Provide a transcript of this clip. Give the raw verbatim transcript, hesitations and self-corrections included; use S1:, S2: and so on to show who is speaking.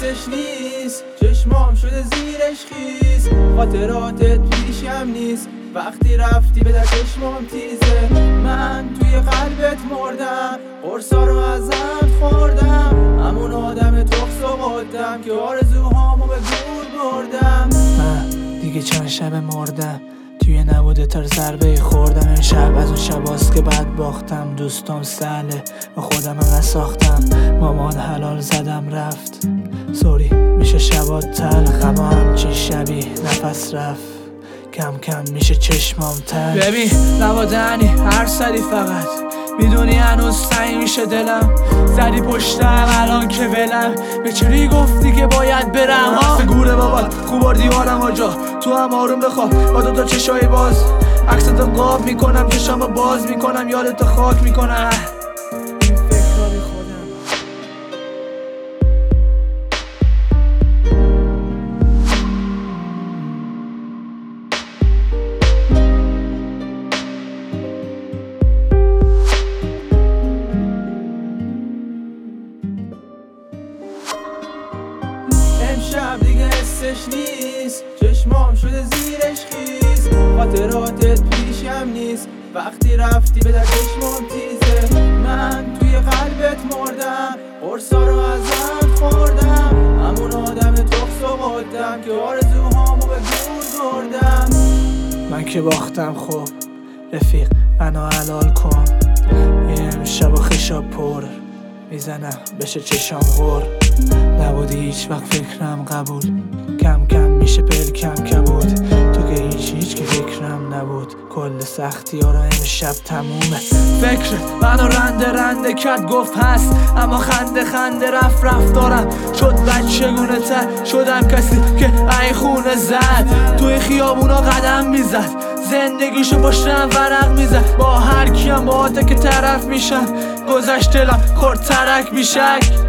S1: حسش نیست، چشمام شده زیرش خیز، خاطراتت پیشم نیست، وقتی رفتی به در چشمام تیزه. من توی قلبت مردم، قرصا رو ازت خوردم، همون آدم تخص و قدم که آرزوهامو به گور بردم.
S2: من دیگه چند شب مردم، توی نبوده تر ضربه خوردم. این شب از اون شباست که بعد باختم، دوستام سهله و خودم هم نساختم. مامان حلال زدم رفت، سوری میشه شبات تلخ، اما همچین شبی نفس رفت، کم کم میشه چشمام تل. ببین نوادنی هر سری فقط میدونی هنوز سعی میشه دلم، زدی پشتم الان که ولم، به چری گفتی که باید برم. ها گوره بابات خوبار دیوارم آجا، تو هم آروم بخواب با دو تا چشای باز، عکستو قاب میکنم، چشامو باز میکنم، یادتو خاک میکنم. این فکرها بی خودم.
S1: امشب دیگه حسش نیست، چشمام شده زیرش خیز، خاطراتت پیشم نیست، وقتی رفتی به در چشمام تیزه. من توی قلبت مردم، قرصا رو ازت خوردم، همون آدم تخص و قدم که آرزوهامو به گور بردم.
S2: من که باختم خب رفیق منو حلال کن، یه امشب و خشاب پر میزنم بشه چشام غور. نبودی هیچ وقت فکرم قبول، کم کم میشه پلکم کبود، تو که هیچ هیچ که فکرم نبود، کل سختی ها را امشب تمومه. فکر منو رنده رنده کرد گفت هست، اما خنده خنده رفت رفت دارم، شد بچگونه تر، شدم کسی که ای خونه زد، توی خیابونا قدم میزد، زندگیشو پشتم ورق میزد، با هر کیم با که طرف میشم، گذشت دلم خورد ترک بیشک.